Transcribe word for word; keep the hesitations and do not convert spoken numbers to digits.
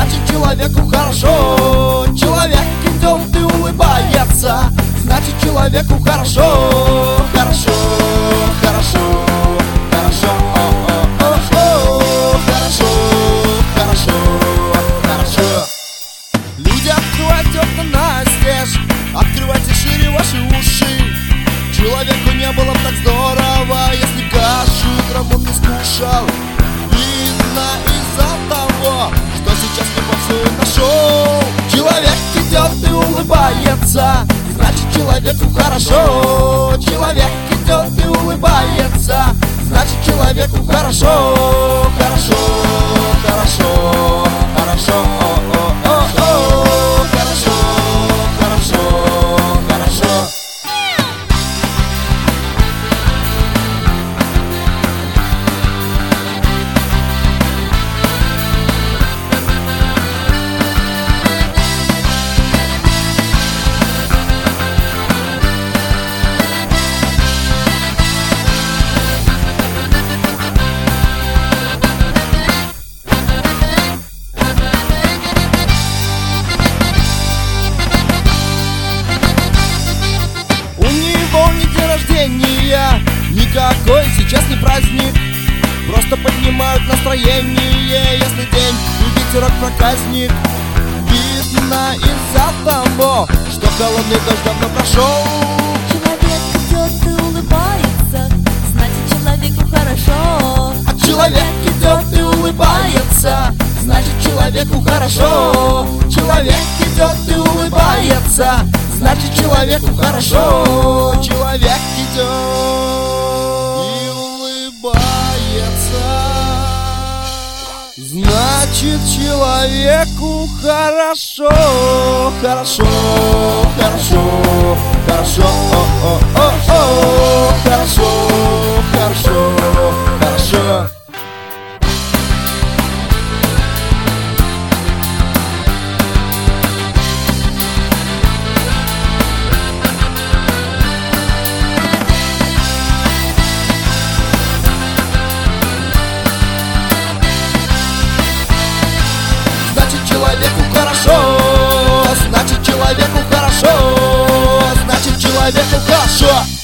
значит человеку хорошо. Человек идет и улыбается, значит человеку хорошо. Хорошо, хорошо, хорошо, хорошо, хорошо, хорошо, хорошо. Люди, открывайте окна настежь, открывайте шире ваши уши. Человеку не было бы так здорово, если кашу утром он не скушал. Видно из-за того, что сейчас не попсует на шоу. Человек идет и улыбается, значит человеку хорошо. Человек идет и улыбается, значит человеку хорошо. Хорошо, хорошо, хорошо, о, о, о, о. Хорошо, хорошо, хорошо. Никакой сейчас не праздник, просто поднимают настроение, если день и ветерок проказник. Видно из-за того, что холодный дождь давно прошел. Человек идет и улыбается, значит человеку хорошо. А человек идет и улыбается, значит человеку хорошо. Человек идет и улыбается, значит человеку хорошо. Человек идет и улыбается, значит человеку хорошо. Хорошо, хорошо, хорошо, о, о, о, о. Хорошо, хорошо, хорошо. Человеку хорошо, значит человеку хорошо, значит человеку хорошо.